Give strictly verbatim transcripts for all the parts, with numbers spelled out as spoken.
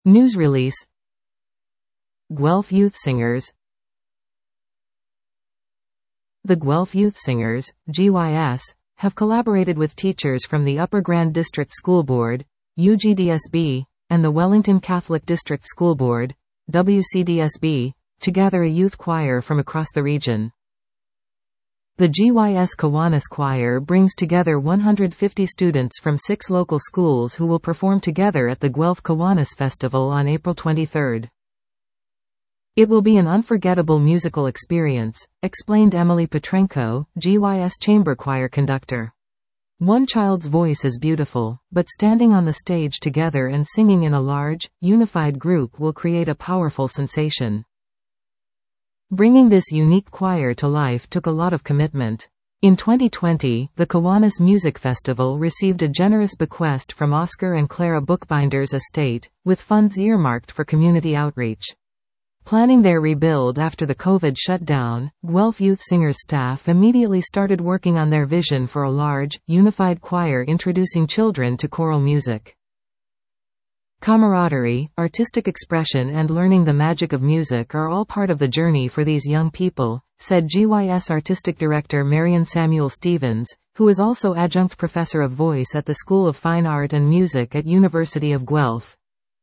News release. Guelph Youth Singers. The Guelph Youth Singers, G Y S, have collaborated with teachers from the Upper Grand District School Board, U G D S B, and the Wellington Catholic District School Board, W C D S B, to gather a youth choir from across the region. The G Y S Kiwanis Choir brings together one hundred fifty students from six local schools who will perform together at the Guelph Kiwanis Festival on April twenty-third. It will be an unforgettable musical experience, explained Emily Petrenko, G Y S chamber choir conductor. One child's voice is beautiful, but standing on the stage together and singing in a large, unified group will create a powerful sensation. Bringing this unique choir to life took a lot of commitment. In twenty twenty, the Kiwanis Music Festival received a generous bequest from Oscar and Clara Bookbinders Estate, with funds earmarked for community outreach. Planning their rebuild after the COVID shutdown, Guelph Youth Singers staff immediately started working on their vision for a large, unified choir introducing children to choral music. Camaraderie, artistic expression and learning the magic of music are all part of the journey for these young people, said G Y S Artistic Director Marion Samuel Stevens, who is also Adjunct Professor of Voice at the School of Fine Art and Music at University of Guelph.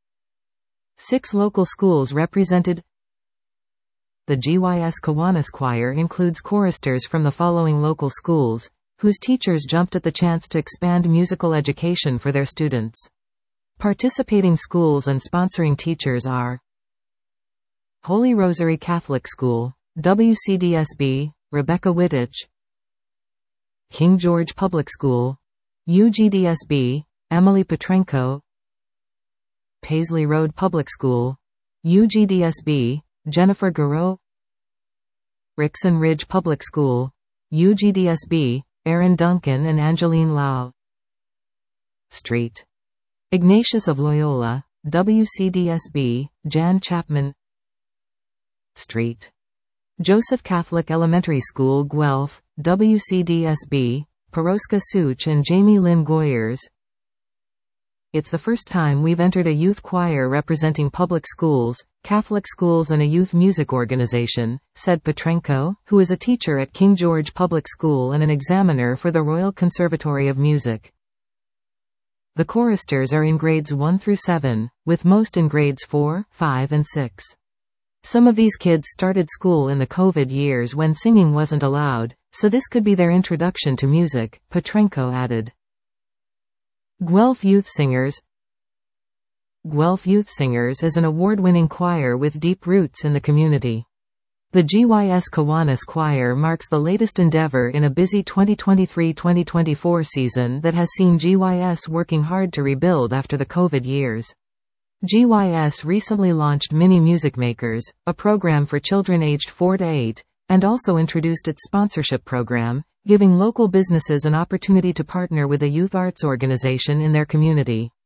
Six local schools represented. The G Y S Kiwanis Choir includes choristers from the following local schools, whose teachers jumped at the chance to expand musical education for their students. Participating schools and sponsoring teachers are Holy Rosary Catholic School, W C D S B, Rebecca Wittich; King George Public School, U G D S B, Emily Petrenko; Paisley Road Public School, U G D S B, Jennifer Garreau; Rixon Ridge Public School, U G D S B, Aaron Duncan and Angeline Lau. Street. Ignatius of Loyola, W C D S B, Jan Chapman. Street. Joseph Catholic Elementary School Guelph, W C D S B, Paroska Such and Jamie Lynn Goyers. It's the first time we've entered a youth choir representing public schools, Catholic schools and a youth music organization, said Petrenko, who is a teacher at King George Public School and an examiner for the Royal Conservatory of Music. The choristers are in grades one through seven, with most in grades four, five and six. Some of these kids started school in the COVID years when singing wasn't allowed, so this could be their introduction to music, Petrenko added. Guelph Youth Singers. Guelph Youth Singers is an award-winning choir with deep roots in the community. The G Y S Kiwanis Choir marks the latest endeavor in a busy twenty twenty-three twenty twenty-four season that has seen G Y S working hard to rebuild after the COVID years. G Y S recently launched Mini Music Makers, a program for children aged four to eight, and also introduced its sponsorship program, giving local businesses an opportunity to partner with a youth arts organization in their community.